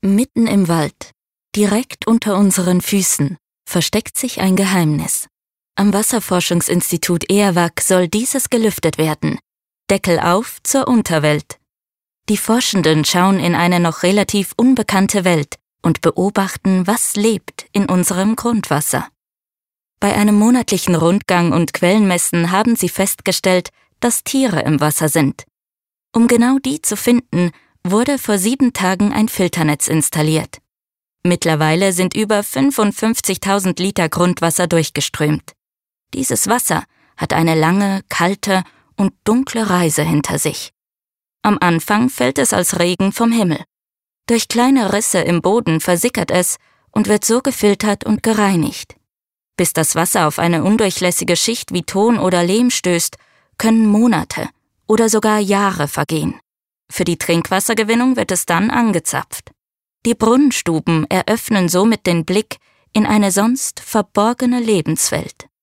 Mitten im Wald, direkt unter unseren Füßen, versteckt sich ein Geheimnis. Am Wasserforschungsinstitut EAWAG soll dieses gelüftet werden. Deckel auf zur Unterwelt. Die Forschenden schauen in eine noch relativ unbekannte Welt und beobachten, was lebt in unserem Grundwasser. Bei einem monatlichen Rundgang und Quellenmessen haben sie festgestellt, dass Tiere im Wasser sind. Um genau die zu finden, wurde vor 7 Tagen ein Filternetz installiert. Mittlerweile sind über 55.000 Liter Grundwasser durchgeströmt. Dieses Wasser hat eine lange, kalte und dunkle Reise hinter sich. Am Anfang fällt es als Regen vom Himmel. Durch kleine Risse im Boden versickert es und wird so gefiltert und gereinigt. Bis das Wasser auf eine undurchlässige Schicht wie Ton oder Lehm stößt, können Monate oder sogar Jahre vergehen. Für die Trinkwassergewinnung wird es dann angezapft. Die Brunnenstuben eröffnen somit den Blick in eine sonst verborgene Lebenswelt.